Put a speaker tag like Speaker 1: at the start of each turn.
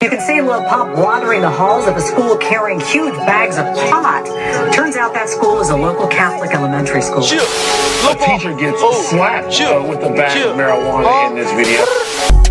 Speaker 1: You can see Lil Pump wandering the halls of a school carrying huge bags of pot. Turns out that school is a local Catholic elementary school.
Speaker 2: A teacher gets slapped with a bag of marijuana in this video.